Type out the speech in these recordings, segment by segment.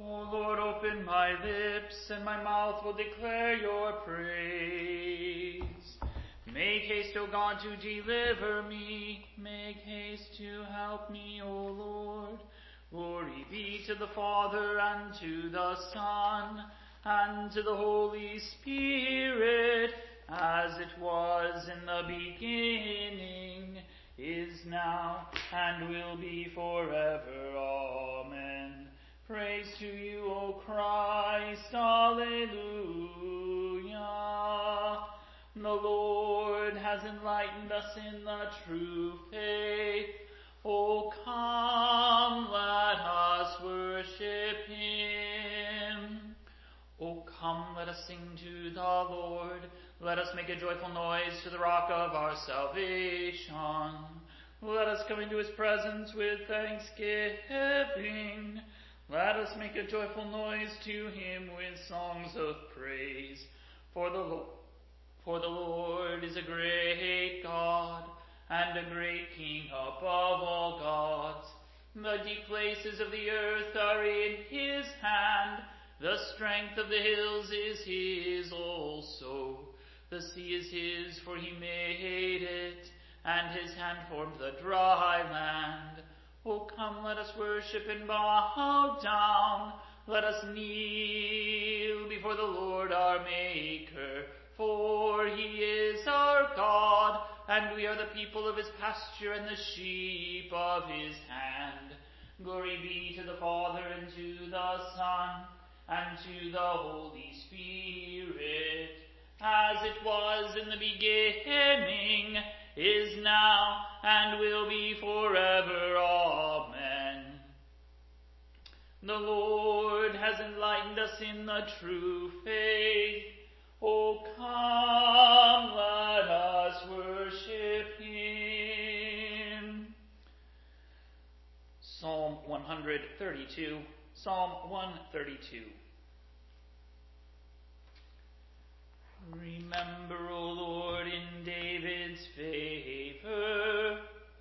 O Lord, open my lips, and my mouth will declare your praise. Make haste, O God, to deliver me. Make haste to help me, O Lord. Glory be to the Father, and to the Son, and to the Holy Spirit, as it was in the beginning, is now, and will be forever. Amen. Praise to you, O Christ. Alleluia. The Lord has enlightened us in the true faith. O come, let us worship him. O come, let us sing to the Lord. Let us make a joyful noise to the rock of our salvation. Let us come into his presence with thanksgiving. Let us make a joyful noise to him with songs of praise. For the Lord is a great God, and a great King above all gods. The deep places of the earth are in his hand. The strength of the hills is his also. The sea is his, for he made it, and his hand formed the dry land. O come, let us worship and bow down. Let us kneel before the Lord our Maker. For he is our God, and we are the people of his pasture and the sheep of his hand. Glory be to the Father, and to the Son, and to the Holy Spirit, as it was in the beginning, is now, and will be forever. Amen. The Lord has enlightened us in the true faith. O come, let us worship him. Psalm 132. Psalm 132. Remember, O Lord, in David's favor,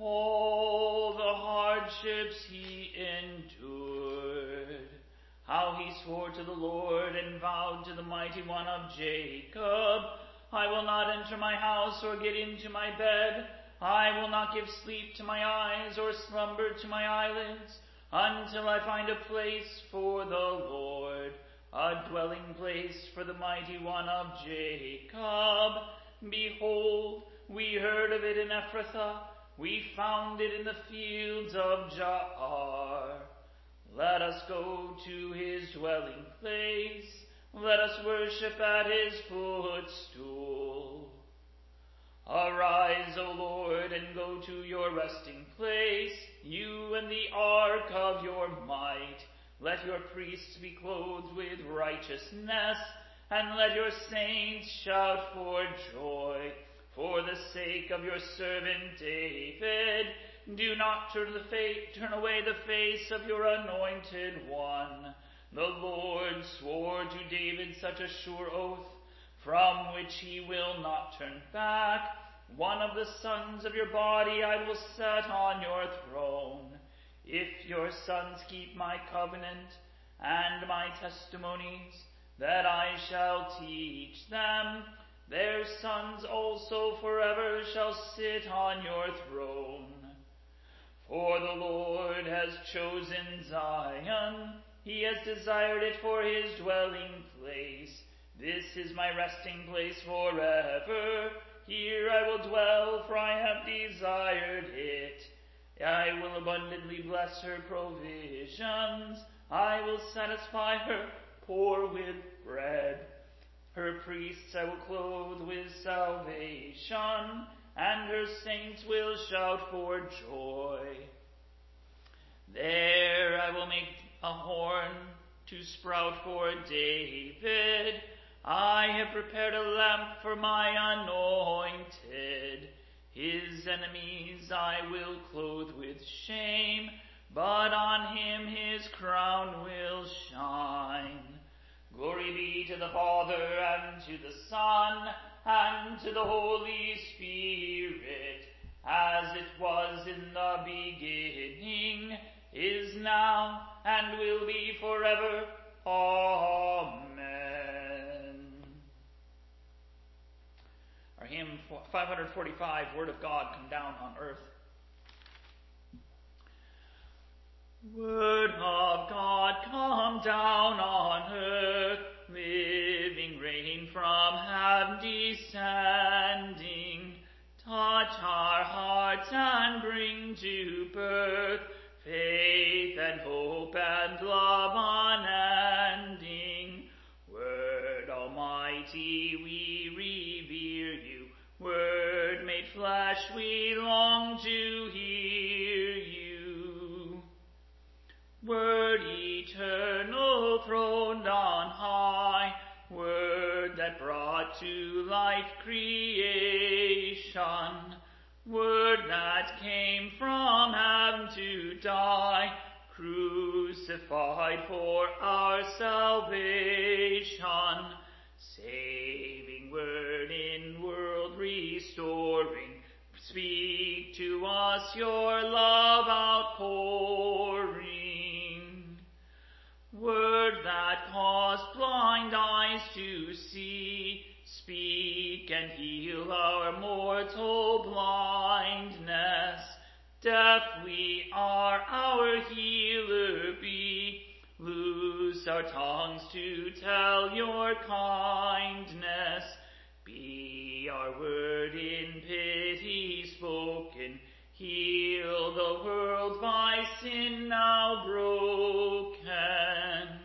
all the hardships he endured. How he swore to the Lord and vowed to the Mighty One of Jacob, I will not enter my house or get into my bed. I will not give sleep to my eyes or slumber to my eyelids, until I find a place for the Lord, a dwelling place for the Mighty One of Jacob. Behold, we heard of it in Ephrathah, we found it in the fields of Jaar. Let us go to his dwelling place. Let us worship at his footstool. Arise, O Lord, and go to your resting place, you and the ark of your might. Let your priests be clothed with righteousness, and let your saints shout for joy. For the sake of your servant David, do not turn away the face of your anointed one. The Lord swore to David such a sure oath, from which he will not turn back. One of the sons of your body I will set on your throne. If your sons keep my covenant and my testimonies that I shall teach them, their sons also forever shall sit on your throne. For the Lord has chosen Zion, he has desired it for his dwelling place. This is my resting place forever. Here I will dwell, for I have desired it. I will abundantly bless her provisions. I will satisfy her poor with bread. Her priests I will clothe with salvation, and her saints will shout for joy. There I will make a horn to sprout for David. I have prepared a lamp for my anointed. His enemies I will clothe with shame, but on him his crown will shine. Glory be to the Father, and to the Son, and to the Holy Spirit, as it was in the beginning, is now, and will be forever. Amen. Our hymn 545, Word of God, come down on earth. Word of God, come down on earth, living rain from heaven descending, touch our hearts and bring to birth faith and hope and love unending. Word Almighty, we revere you. Word made flesh, we long to hear you. Word eternal, throned on high, Word that brought to life creation, Word that came from heaven to die, crucified for our salvation, saving Word in world restoring, speak to us your love outpouring. Word that caused blind eyes to see, speak and heal our mortal blindness. Deaf we are, our healer be. Loose our tongues to tell your kindness. Be our word in pity spoken. Heal the world by sin now broken.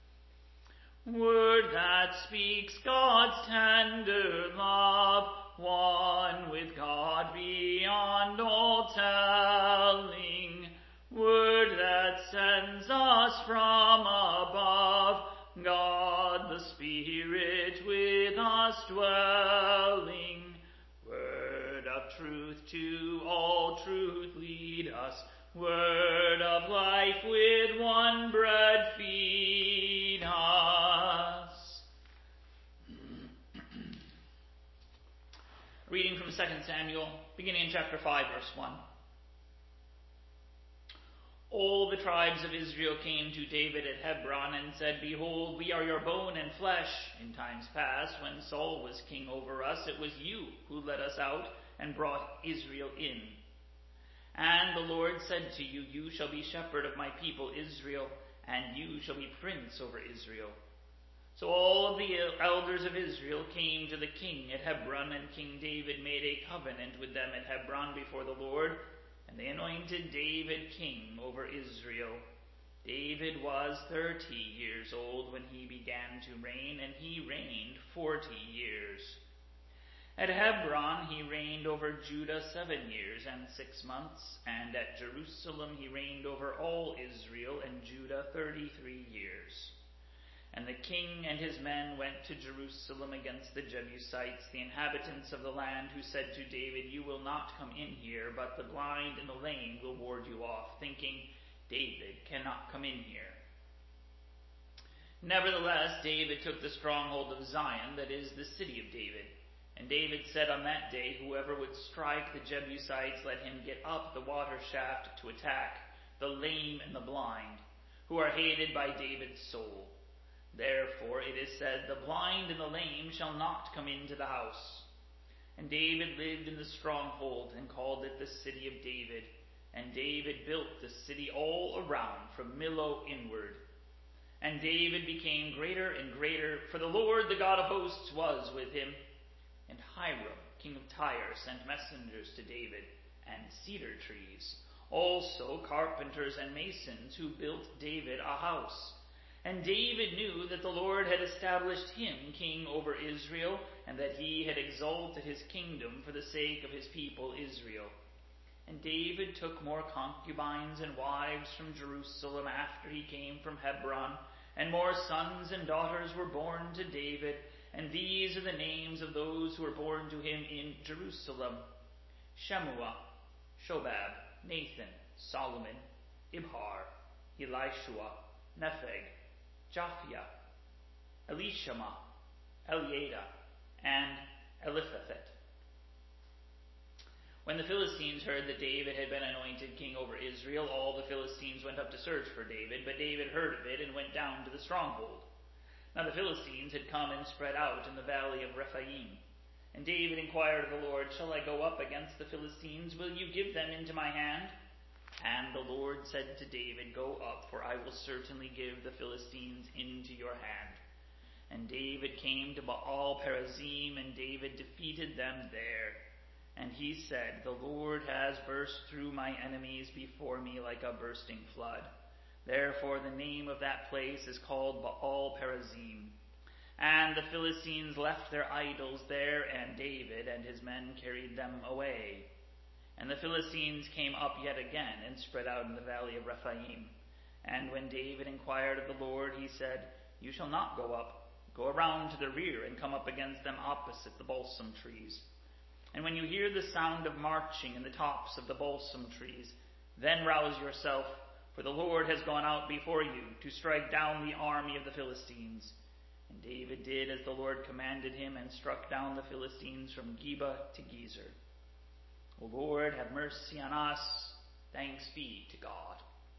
Word that speaks God's tender love, one with God beyond all telling. Word that sends us from above, God the Spirit with us dwelling. Word of truth to all truth lead us, word of life with one bread feed us. Reading from 2 Samuel, beginning in chapter 5, verse 1. All the tribes of Israel came to David at Hebron and said, Behold, we are your bone and flesh. In times past, when Saul was king over us, it was you who led us out and brought Israel in. And the Lord said to you, You shall be shepherd of my people Israel, and you shall be prince over Israel. So all of the elders of Israel came to the king at Hebron, and King David made a covenant with them at Hebron before the Lord, and they anointed David king over Israel. David was 30 years old when he began to reign, and he reigned 40 years. At Hebron he reigned over Judah 7 years and 6 months, and at Jerusalem he reigned over all Israel and Judah 33 years. And the king and his men went to Jerusalem against the Jebusites, the inhabitants of the land, who said to David, You will not come in here, but the blind and the lame will ward you off, thinking, David cannot come in here. Nevertheless, David took the stronghold of Zion, that is, the city of David. And David said on that day, Whoever would strike the Jebusites, let him get up the water shaft to attack the lame and the blind, who are hated by David's soul. Therefore it is said, The blind and the lame shall not come into the house. And David lived in the stronghold and called it the city of David. And David built the city all around from Millo inward. And David became greater and greater, for the Lord, the God of hosts, was with him. And Hiram, king of Tyre, sent messengers to David, and cedar trees, also carpenters and masons, who built David a house. And David knew that the Lord had established him king over Israel, and that he had exalted his kingdom for the sake of his people Israel. And David took more concubines and wives from Jerusalem after he came from Hebron, and more sons and daughters were born to David, and these are the names of those who were born to him in Jerusalem: Shemua, Shobab, Nathan, Solomon, Ibhar, Elishua, Nepheg, Japhia, Elishama, Eliada, and Eliphalet. When the Philistines heard that David had been anointed king over Israel, all the Philistines went up to search for David, but David heard of it and went down to the stronghold. Now the Philistines had come and spread out in the valley of Rephaim. And David inquired of the Lord, Shall I go up against the Philistines? Will you give them into my hand? And the Lord said to David, Go up, for I will certainly give the Philistines into your hand. And David came to Baal Perazim, and David defeated them there. And he said, The Lord has burst through my enemies before me like a bursting flood. Therefore the name of that place is called Baal Perazim. And the Philistines left their idols there, and David and his men carried them away. And the Philistines came up yet again and spread out in the valley of Rephaim. And when David inquired of the Lord, he said, You shall not go up. Go around to the rear and come up against them opposite the balsam trees. And when you hear the sound of marching in the tops of the balsam trees, then rouse yourself, for the Lord has gone out before you to strike down the army of the Philistines. And David did as the Lord commanded him and struck down the Philistines from Geba to Gezer. O Lord, have mercy on us. Thanks be to God.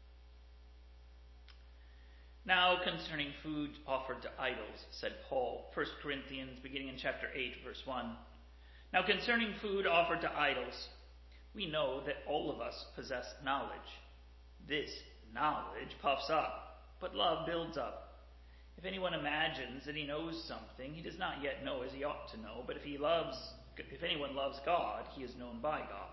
Now concerning food offered to idols, said Paul, 1 Corinthians beginning in chapter 8, verse 1. Now concerning food offered to idols, we know that all of us possess knowledge. This knowledge puffs up, but love builds up. If anyone imagines that he knows something, he does not yet know as he ought to know, but if anyone loves God, he is known by God.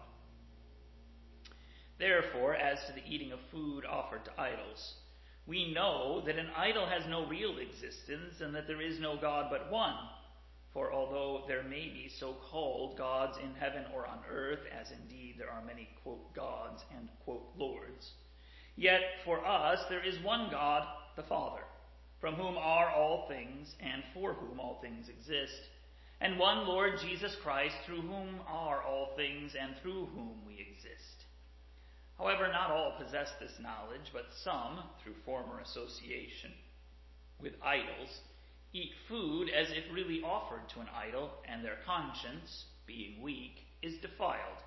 Therefore, as to the eating of food offered to idols, we know that an idol has no real existence, and that there is no God but one. For although there may be so-called gods in heaven or on earth, as indeed there are many, quote, gods and, quote, lords, yet for us there is one God, the Father, from whom are all things and for whom all things exist, and one Lord Jesus Christ, through whom are all things and through whom we exist. However, not all possess this knowledge, but some, through former association with idols, eat food as if really offered to an idol, and their conscience, being weak, is defiled.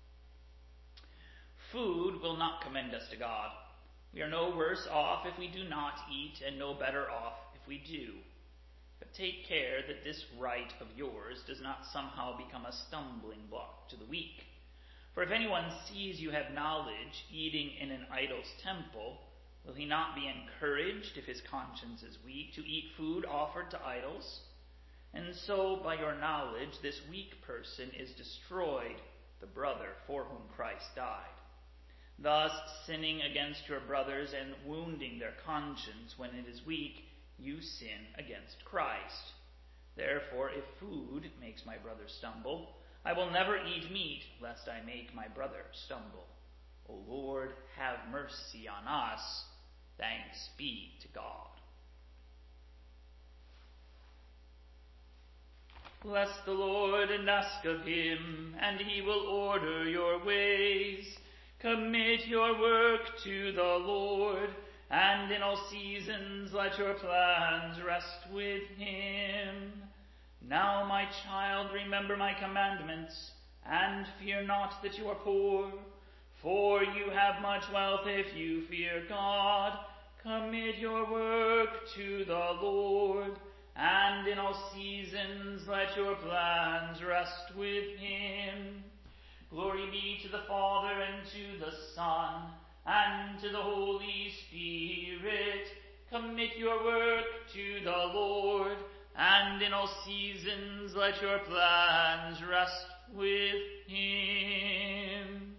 Food will not commend us to God. We are no worse off if we do not eat, and no better off if we do. But take care that this right of yours does not somehow become a stumbling block to the weak. For if anyone sees you have knowledge eating in an idol's temple, will he not be encouraged, if his conscience is weak, to eat food offered to idols? And so, by your knowledge, this weak person is destroyed, the brother for whom Christ died. Thus, sinning against your brothers and wounding their conscience when it is weak, you sin against Christ. Therefore, if food makes my brother stumble, I will never eat meat, lest I make my brother stumble. O Lord, have mercy on us. Thanks be to God. Bless the Lord and ask of him, and he will order your ways. Commit your work to the Lord, and in all seasons let your plans rest with him. Now, my child, remember my commandments, and fear not that you are poor, for you have much wealth if you fear God. Commit your work to the Lord, and in all seasons let your plans rest with him. Glory be to the Father, and to the Son, and to the Holy Spirit. Commit your work to the Lord, and in all seasons let your plans rest with him.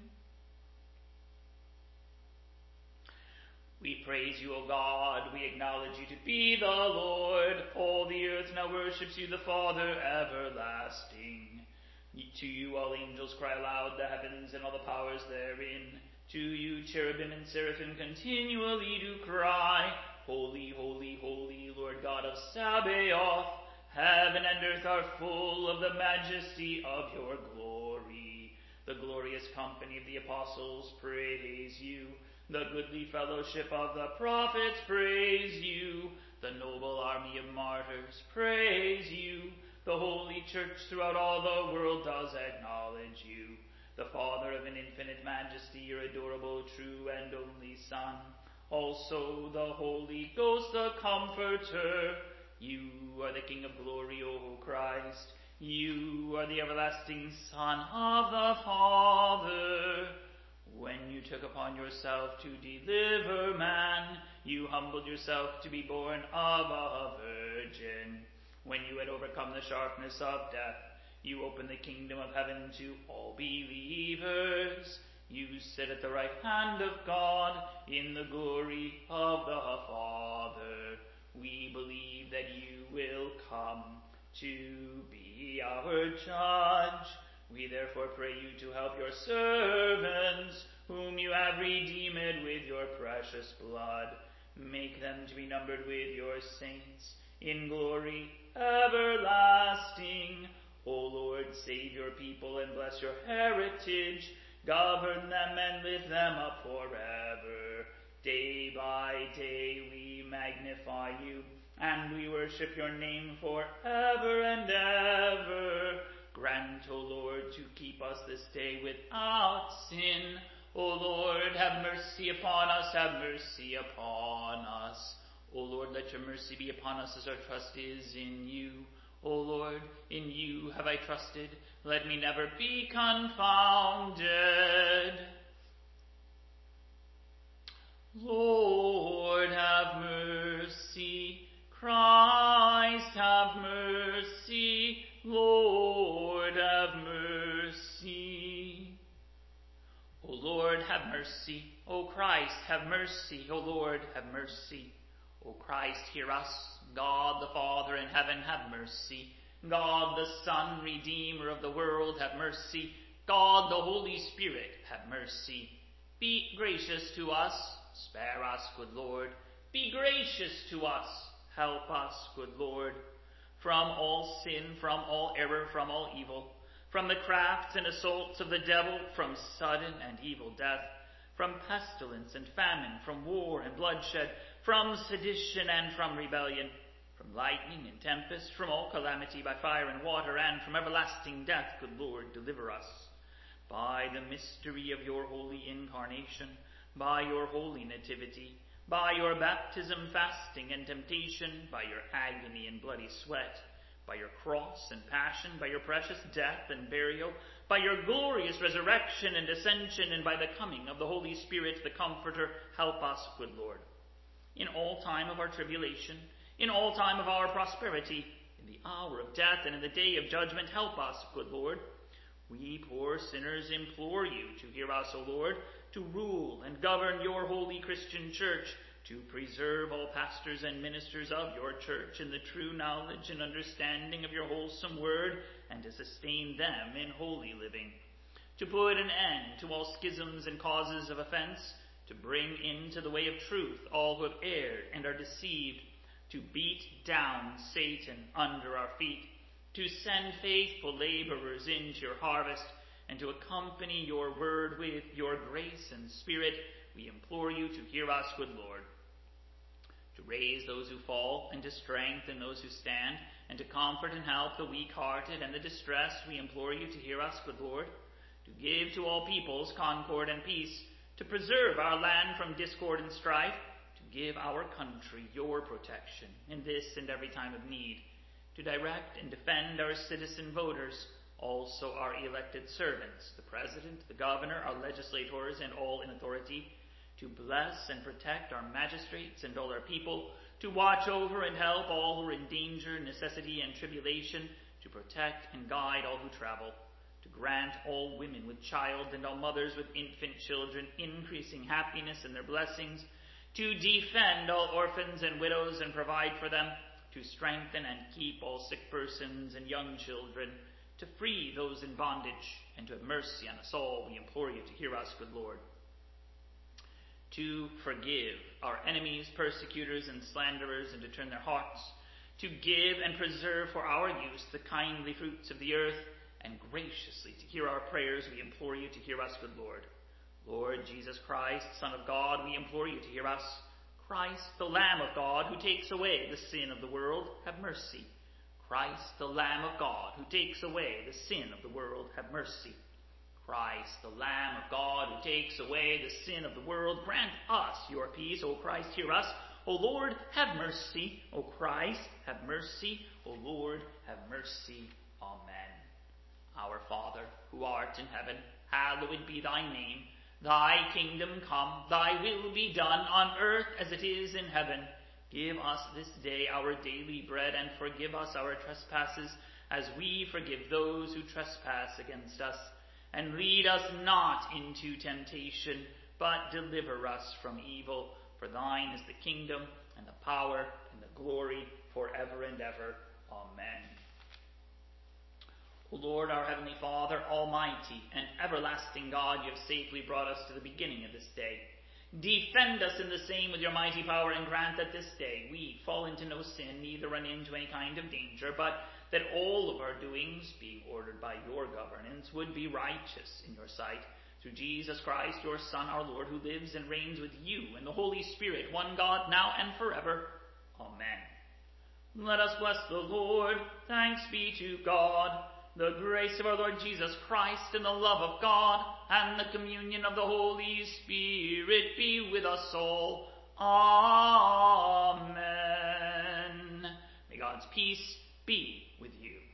We praise you, O God. We acknowledge you to be the Lord. All the earth now worships you, the Father everlasting. To you all angels cry aloud, the heavens and all the powers therein. To you cherubim and seraphim continually do cry, Holy, holy, holy, Lord God of Sabaoth. Heaven and earth are full of the majesty of your glory. The glorious company of the apostles praise you. The goodly fellowship of the prophets praise you. The noble army of martyrs praise you. The holy church throughout all the world does acknowledge you. the Father of an infinite majesty, your adorable, true, and only Son, also the Holy Ghost, the Comforter. You are the King of glory, O Christ. You are the everlasting Son of the Father. When you took upon yourself to deliver man, you humbled yourself to be born of a virgin. When you had overcome the sharpness of death, you opened the kingdom of heaven to all believers. You sit at the right hand of God in the glory of the Father. We believe that you will come to be our judge. We therefore pray you to help your servants, whom you have redeemed with your precious blood. Make them to be numbered with your saints in glory everlasting. O Lord, save your people and bless your heritage. Govern them and lift them up forever. Day by day we magnify you, and we worship your name forever and ever. Grant, O Lord, to keep us this day without sin. O Lord, have mercy upon us, have mercy upon us. O Lord, let your mercy be upon us as our trust is in you. O Lord, in you have I trusted. Let me never be confounded. Lord, have mercy. Christ, have mercy. Lord, have mercy. O Lord, have mercy. O Christ, have mercy. O Lord, have mercy. O Christ, hear us. God the Father in heaven, have mercy. God the Son, Redeemer of the world, have mercy. God the Holy Spirit, have mercy. Be gracious to us. Spare us, good Lord. Be gracious to us. Help us, good Lord. From all sin, from all error, from all evil, from the crafts and assaults of the devil, from sudden and evil death, from pestilence and famine, from war and bloodshed, from sedition and from rebellion, from lightning and tempest, from all calamity by fire and water, and from everlasting death, good Lord, deliver us. By the mystery of your holy incarnation, by your holy nativity, by your baptism, fasting, and temptation, by your agony and bloody sweat, by your cross and passion, by your precious death and burial, by your glorious resurrection and ascension, and by the coming of the Holy Spirit, the Comforter, help us, good Lord. In all time of our tribulation, in all time of our prosperity, in the hour of death and in the day of judgment, help us, good Lord. We poor sinners implore you to hear us, O Lord, to rule and govern your holy Christian church, to preserve all pastors and ministers of your church in the true knowledge and understanding of your wholesome word, and to sustain them in holy living, to put an end to all schisms and causes of offense, to bring into the way of truth all who have erred and are deceived, to beat down Satan under our feet, to send faithful laborers into your harvest, and to accompany your word with your grace and spirit. We implore you to hear us, good Lord. To raise those who fall, and to strengthen those who stand, and to comfort and help the weak-hearted and the distressed, we implore you to hear us, good Lord. To give to all peoples concord and peace, to preserve our land from discord and strife, to give our country your protection in this and every time of need, to direct and defend our citizen voters, also our elected servants, the President, the Governor, our legislators, and all in authority, to bless and protect our magistrates and all our people, to watch over and help all who are in danger, necessity, and tribulation, to protect and guide all who travel, to grant all women with child and all mothers with infant children increasing happiness in their blessings, to defend all orphans and widows and provide for them, to strengthen and keep all sick persons and young children, to free those in bondage, and to have mercy on us all, we implore you to hear us, good Lord. To forgive our enemies, persecutors, and slanderers, and to turn their hearts, to give and preserve for our use the kindly fruits of the earth, and graciously to hear our prayers, we implore you to hear us, good Lord. Lord Jesus Christ, Son of God, we implore you to hear us. Christ, the Lamb of God, who takes away the sin of the world, have mercy. Christ, the Lamb of God, who takes away the sin of the world, have mercy. Christ, the Lamb of God, who takes away the sin of the world, grant us your peace. O Christ, hear us. O Lord, have mercy. O Christ, have mercy. O Lord, have mercy. Amen. Our Father, who art in heaven, hallowed be thy name. Thy kingdom come, thy will be done on earth as it is in heaven. Give us this day our daily bread, and forgive us our trespasses, as we forgive those who trespass against us. And lead us not into temptation, but deliver us from evil. For thine is the kingdom, and the power, and the glory, forever and ever. Amen. O Lord, our heavenly Father, almighty and everlasting God, you have safely brought us to the beginning of this day. Defend us in the same with your mighty power, and grant that this day we fall into no sin, neither run into any kind of danger, but that all of our doings, being ordered by your governance, would be righteous in your sight. Through Jesus Christ, your Son, our Lord, who lives and reigns with you and the Holy Spirit, one God, now and forever. Amen. Let us bless the Lord. Thanks be to God. The grace of our Lord Jesus Christ, and the love of God, and the communion of the Holy Spirit be with us all. Amen. May God's peace be with you.